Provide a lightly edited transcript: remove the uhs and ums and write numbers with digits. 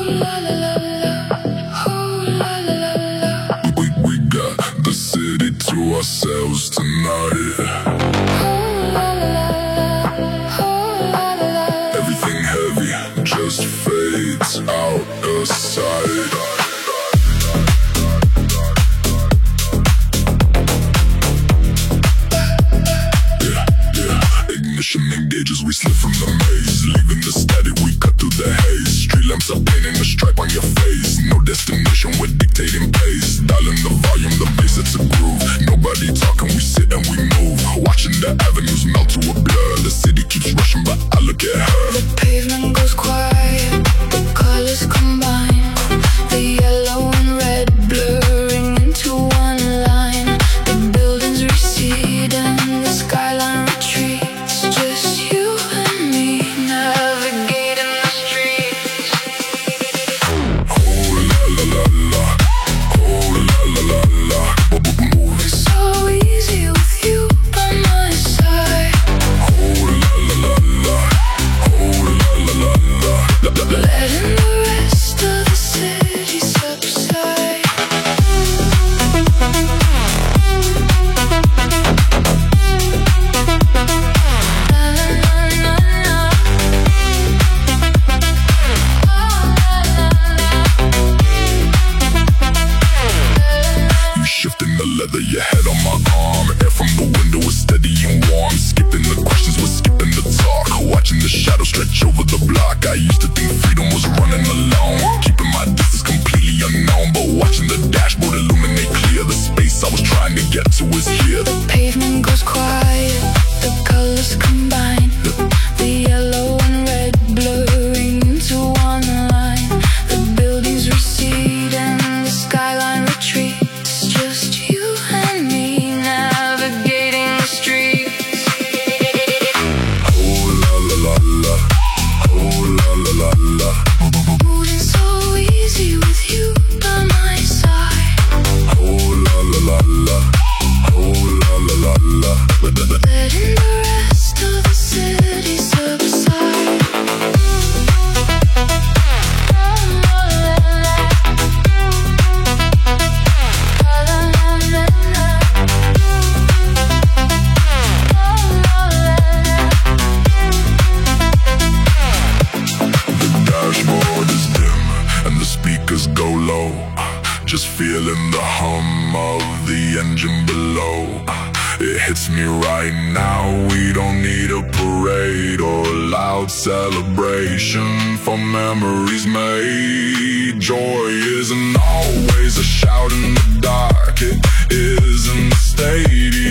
We got the city to ourselves tonight. Everything heavy just fades out of sight. Ignition engages, we slip from the maze. Leaving the static, we cut through the haze. Street lamps are painting a stripe on your face. No destination, we're dictating pace. Dialing the volume, the bass, it's a groove. Nobody talking, we sit and we move. Watching the avenues melt to a blur. The city keeps rushing, but I look at her. The pavement goes quiet, colors combine. The yellow and red blurring into one line. The buildings recede and the skyline retreats. Just you and me navigating the streets. Oh la la la la, oh la la la la. Moving so easy with you by my side. Oh la la la la, oh la la la la. Letting the rest of the city subside. You shifting the leather, your head on my arm. Air from the window is steady and warm. Skipping the questions, we're skipping the talk. Watching the shadows stretch over the block. I used to think freedom was running alone, keeping my distance completely unknown. But watching the dashboard illuminate clear, the space I was trying to get to is here. The pavement goes quiet, the colors combine. The yellow and red blurring into one line. The buildings recede and the skyline retreats. Just you and me navigating the streets. Oh la la la la, oh la la la la. Moving so easy with you by my side. Oh la la la la, oh la la la la. Letting the rest of the city subside. The dashboard is dim and the speakers go low. Just feeling the hum of the engine below. It hits me right now, we don't need a parade or loud celebration for memories made. Joy isn't always a shout in the dark, it is in the stadium.